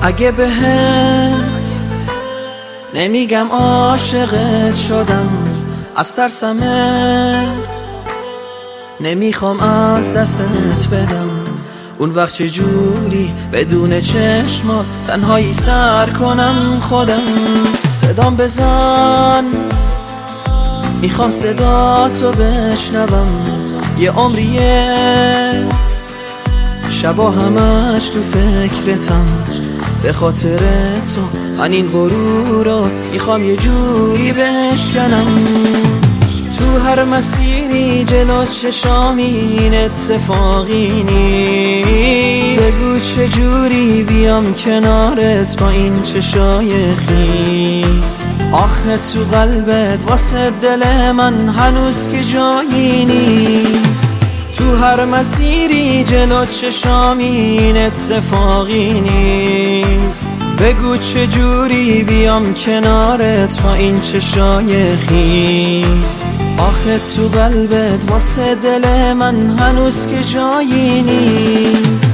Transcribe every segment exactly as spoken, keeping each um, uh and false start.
اگه بهت نمیگم عاشقت شدم، از ترسمت نمیخوام از دستت بدم. اون وقت چجوری بدون چشمات تنهایی سر کنم خودم؟ صدام بزن، میخوام صداتو بشنوم. یه عمریه شبا همش تو فکرتم، به خاطر تو من این غرور رو میخوام یه جوری بشکنم. تو هر مسیری جلو چشام این اتفاقی نیست، بگو چجوری بیام کنارت با این چشای خیس. آخه تو قلبت واسه دل من هنوز که جایی نیست. تو هر مسیری جلو چشام این اتفاقی نیست، بگو چجوری بیام کنارت با این چشای خیس. آخه تو قلبت واسه دل من هنوز که جایی نیست.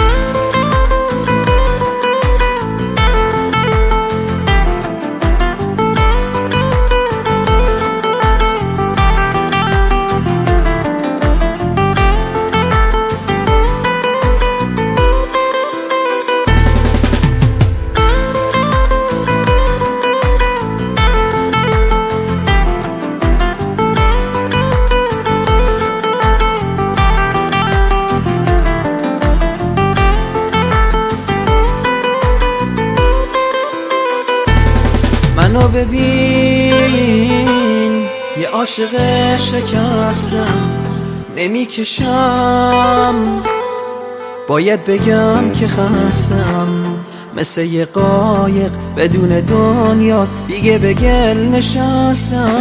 منو ببین یه عاشق شکستم، نمیکشم باید بگم که خستم. مثل یه قایق بدون دنیا دیگه به گل نشستم.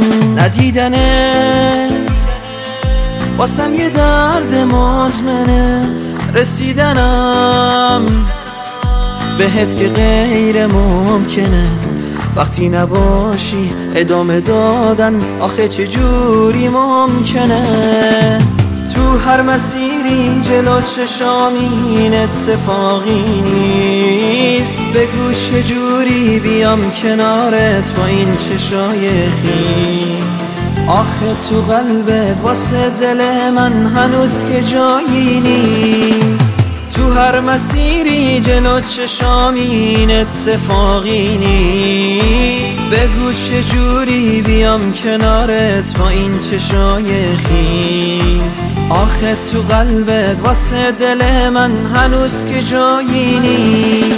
ندیدنه واسم یه درد مزمنه، رسیدنم بهت که غیر ممکنه. وقتی نباشی ادامه دادن آخه چجوری ممکنه؟ تو هر مسیری جلو چشام این اتفاقی نیست، بگو چجوری بیام کنارت با این چشای خیس. آخه تو قلبت واسه دل من هنوز که جایی نیست. تو هر مسیری جلو چشام این اتفاقی نیست، بگو چجوری بیام کنارت با این چشای خیس. آخه تو قلبت واسه دل من هنوز که جایی نیست.